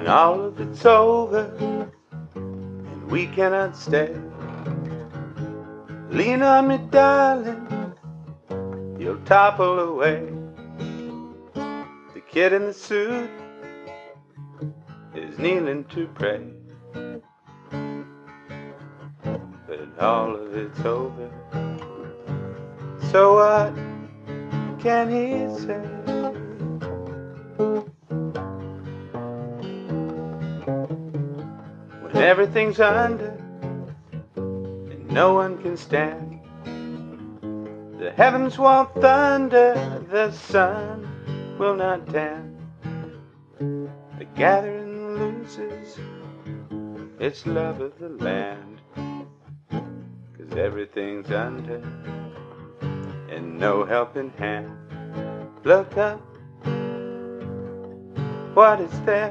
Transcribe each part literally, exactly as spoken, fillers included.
When all of it's over and we cannot stay, lean on me, darling, you'll topple away. The kid in the suit is kneeling to pray, but all of it's over. So what can he say? When everything's under and no one can stand, the heavens won't thunder, the sun will not tan. The gathering loses its love of the land, 'cause everything's under and no helping hand. Look up, what is there?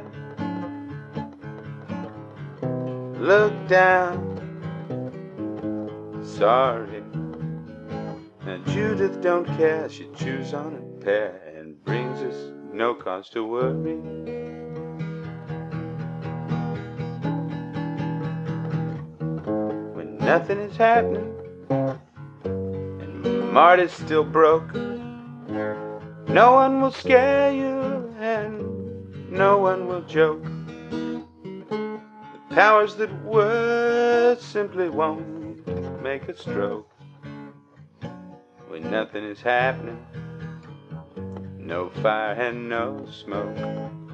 Look down, sorry. Now Judith don't care, she chews on a pear and brings us no cause to worry. When nothing is happening and Marty's still broke, no one will scare you and no one will joke. The powers that were simply won't make a stroke. When nothing is happening, no fire and no smoke.